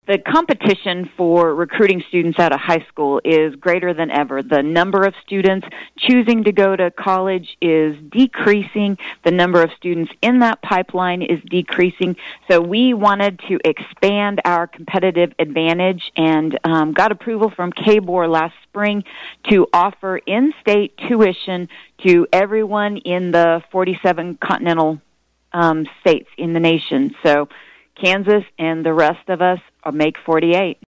The competition for recruiting students out of high school is greater than ever. The number of students choosing to go to college is decreasing. The number of students in that pipeline is decreasing. So we wanted to expand our competitive advantage and got approval from KBOR last spring to offer in-state tuition to everyone in the 47 continental states in the nation. So Kansas and the rest of us make 48.